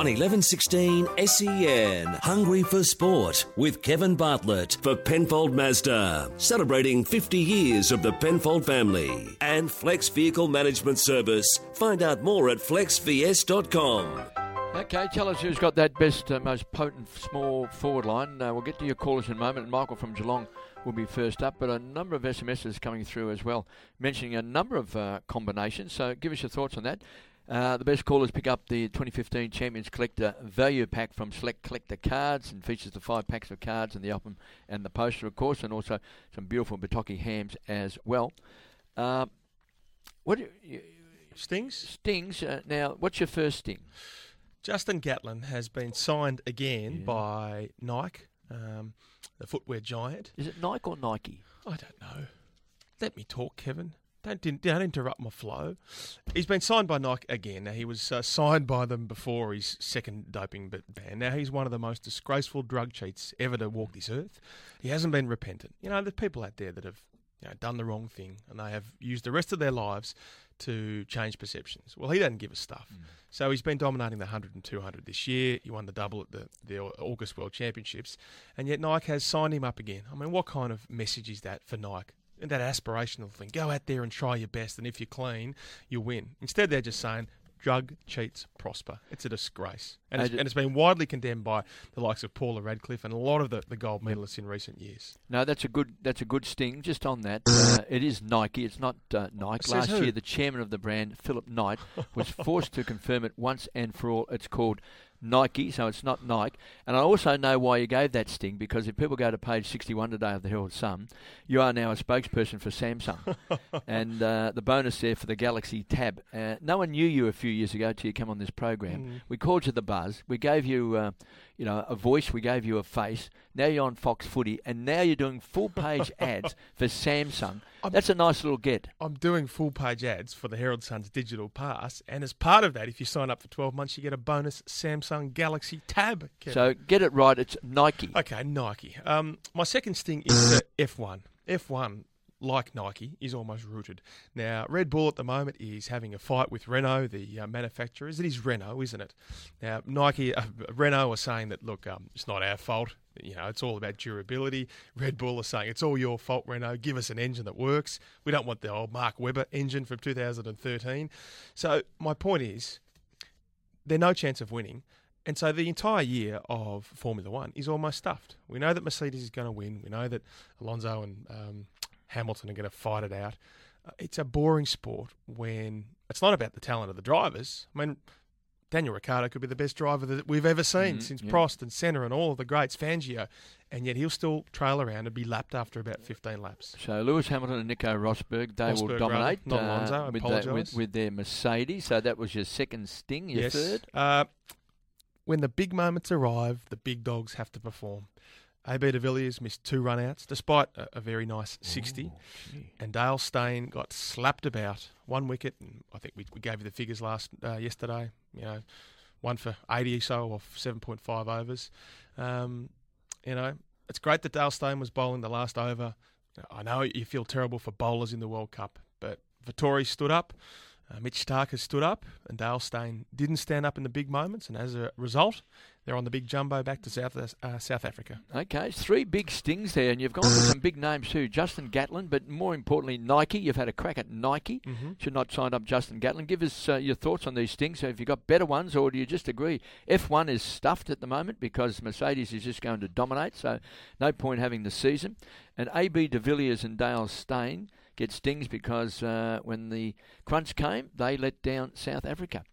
on 1116 SEN. Hungry for Sport with Kevin Bartlett for Penfold Mazda. Celebrating 50 years of the Penfold family. And Flex Vehicle Management Service. Find out more at flexvs.com. Okay, tell us who's got that best, most potent small forward line. We'll get to your callers in a moment. Michael from Geelong will be first up, but a number of SMSs coming through as well, mentioning a number of combinations. So give us your thoughts on that. The best callers pick up the 2015 Champions Collector Value Pack from Select Collector Cards, and features the 5 packs of cards and the album and the poster, of course, and also some beautiful Bataki hams as well. Stings? Stings. Now, what's your first sting? Justin Gatlin has been signed again by Nike, the footwear giant. Is it Nike or Nike? I don't know. Let me talk, Kevin. Don't interrupt my flow. He's been signed by Nike again. Now, he was signed by them before his second doping ban. Now, he's one of the most disgraceful drug cheats ever to walk this earth. He hasn't been repentant. You know, there's people out there that have done the wrong thing, and they have used the rest of their lives to change perceptions. Well, he doesn't give a stuff. So he's been dominating the 100 and 200 this year. He won the double at the August World Championships, and yet Nike has signed him up again. I mean, what kind of message is that for Nike? And that aspirational thing. Go out there and try your best, and if you're clean, you'll win. Instead, they're just saying, drug cheats prosper. It's a disgrace. And it's been widely condemned by the likes of Paula Radcliffe and a lot of the gold medalists in recent years. No, that's a good sting. Just on that, it is Nike. It's not Nike. Last year, the chairman of the brand, Philip Knight, was forced to confirm it once and for all. It's called Nike, so it's not Nike. And I also know why you gave that sting, because if people go to page 61 today of the Herald Sun, you are now a spokesperson for Samsung. And the bonus there for the Galaxy Tab. No one knew you a few years ago till you come on this program. We called you the Buzz. We gave you a voice. We gave you a face. Now you're on Fox Footy, and now you're doing full-page ads for Samsung. That's a nice little get. I'm doing full-page ads for the Herald Sun's Digital Pass, and as part of that, if you sign up for 12 months, you get a bonus Samsung Galaxy Tab. Kevin. So get it right. It's Nike. Okay, Nike. My second sting is F1. F1, like Nike, is almost rooted. Now, Red Bull at the moment is having a fight with Renault, the manufacturers. It is Renault, isn't it? Now, Renault are saying that, look, it's not our fault. It's all about durability. Red Bull are saying, it's all your fault, Renault. Give us an engine that works. We don't want the old Mark Webber engine from 2013. So my point is, they're no chance of winning. And so the entire year of Formula One is almost stuffed. We know that Mercedes is going to win. We know that Alonso and Hamilton are going to fight it out. It's a boring sport when it's not about the talent of the drivers. I mean, Daniel Ricciardo could be the best driver that we've ever seen since Prost and Senna and all of the greats, Fangio, and yet he'll still trail around and be lapped after about 15 laps. So Lewis Hamilton and Nico Rosberg, they will dominate not Alonso, with their Mercedes. So that was your second sting, your third? When the big moments arrive, the big dogs have to perform. AB de Villiers missed 2 run-outs, despite a very nice 60. And Dale Steyn got slapped about 1 wicket. And I think we gave you the figures yesterday. 1 for 80 or so off 7.5 overs. It's great that Dale Steyn was bowling the last over. I know you feel terrible for bowlers in the World Cup, but Vettori stood up. Mitch Stark has stood up, and Dale Steyn didn't stand up in the big moments, and as a result, they're on the big jumbo back to South Africa. Okay, it's 3 big stings there, and you've gone for some big names too. Justin Gatlin, but more importantly, Nike. You've had a crack at Nike. Should not sign up Justin Gatlin. Give us your thoughts on these stings. So have you got better ones, or do you just agree? F1 is stuffed at the moment because Mercedes is just going to dominate, so no point having the season. And AB de Villiers and Dale Steyn get stings because when the crunch came, they let down South Africa.